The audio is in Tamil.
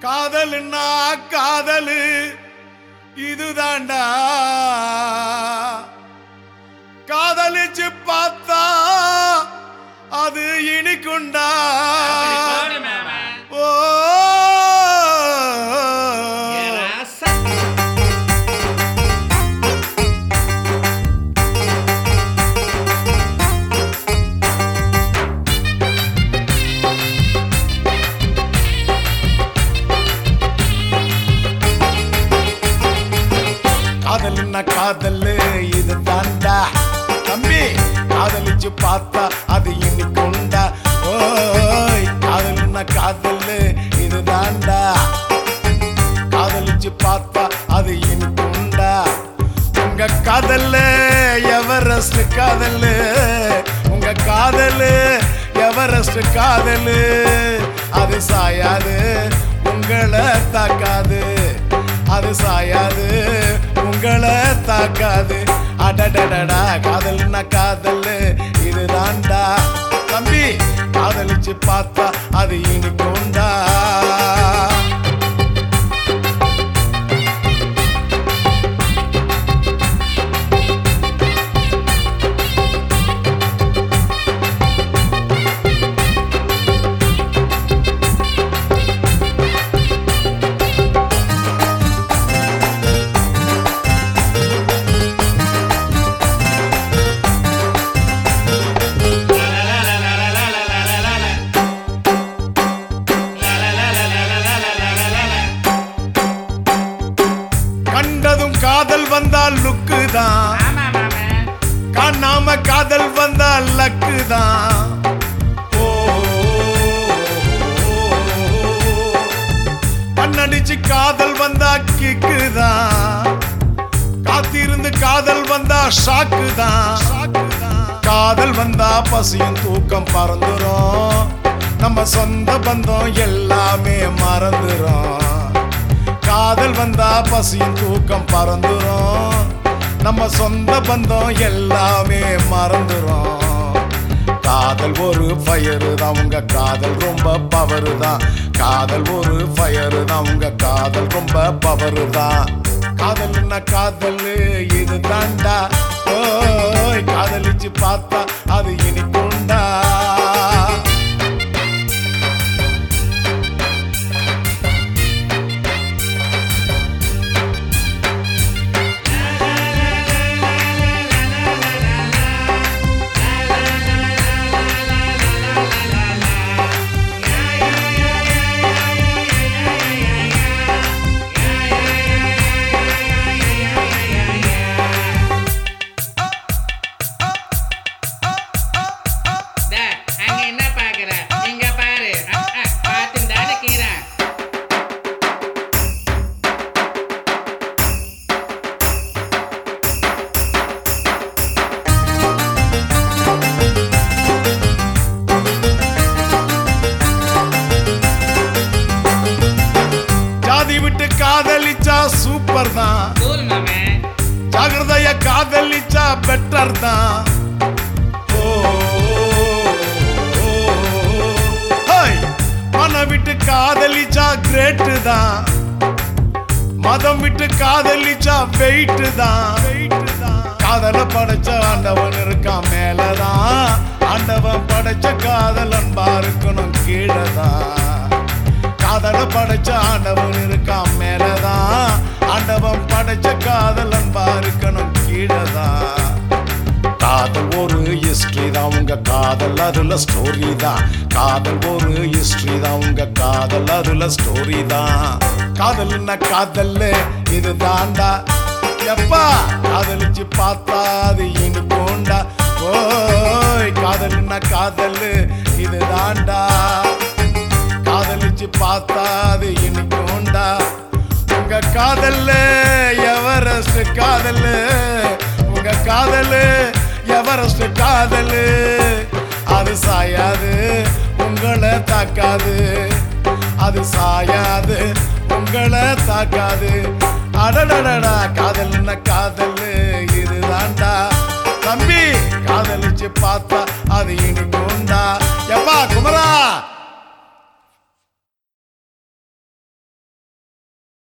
காதலுன்னா காதலு இதுதாண்டா, காதலிச்சு பார்த்தா அது இனிக்குண்டா. ஓ காதலுன்னா காதலு இது தாண்டா தம்பி, காதலிச்சு பார்த்தா அது இனிக்குண்டா. ஓய் காதலுன்னா காதலு இது தாண்டா, காதலிச்சு பார்த்தா அது இனிக்குண்டா. உங்க காதலு எவரெஸ்ட் காதலு, உங்க காதலு எவரெஸ்ட் காதலு, அது சாயாது உங்களை தாக்காது, அது சாயாது உங்களை தாக்காது. அடடடடா காதல்னா காதல் இதுதான்டா தம்பி, காதலிச்சு பார்த்தா அது இனிக்குண்டா. கண்டதும் காதல் வந்தால் லுக்கு தான், காணாம காதல் வந்தால் லக்கு தான். கண்ணடிச்சு காதல் வந்தா கிக்கு தான், காத்திருந்து காதல் வந்தா ஷாக்கு தான். காதல் வந்தா பசியும் தூக்கம் பறந்துரும், நம்ம சொந்த பந்தம் எல்லாமே மறந்துரும். காதல் வந்தா பசியும் தூக்கம் பறந்துரும், நம்ம சொந்த பந்தம் எல்லாமே மறந்துரும். காதல் ஒரு ஃபயரு தான், உங்க காதல் ரொம்ப பவரு தான். காதல் ஒரு ஃபயரு தான், உங்க காதல் ரொம்ப பவரு தான். காதல்னா காதல் இது தாண்டா, ஓய் காதலிச்சு பார்த்தா அது இனிக்குண்டா. விட்டு காதலிச்சா சூப்பர் தான், ஜாகிரதைய காதலிச்சா பெட்டர் தான். மனம் விட்டு காதலிச்சா கிரேட் தான், மதம் விட்டு காதலிச்சா வெயிட் தான். காதல படைச்ச ஆண்டவன் இருக்கான் மேலதான், ஆண்டவன் படைச்ச காதல் அன்பா இருக்கணும் கீழதான். காதல படைச்ச ஆண்டவன் இருக்கான் மேலதான், ஆண்டவன் படைச்ச காதல் அன்பா இருக்கணும் கீழதான். காதல் ஒரு ஹிஸ்டரி தான், உங்க காதல் அதுல ஸ்டோரி தான். காதல் ஒரு ஹிஸ்டரி தான், உங்க காதல் அதுல ஸ்டோரி தான். காதல்னா காதல் இது தாண்டா எப்பா, காதலிச்சு பார்த்தா அது இனிக்குண்டா. ஓய் காதல்னா காதல் இது தாண்டா, காதலிச்சு பார்த்தா அது இனிக்குண்டா. உங்க காதல் எவரெஸ்ட் காதல், உங்க காதல் எவரெஸ்ட் காதல், அது சாயாது உங்களை தாக்காது, அது சாயாது உங்களை தாக்காது. அடடடடா காதல்னா காதல் இது தாண்டா தம்பி, காதலிச்சு பார்த்தா அது இனிக்குண்டா.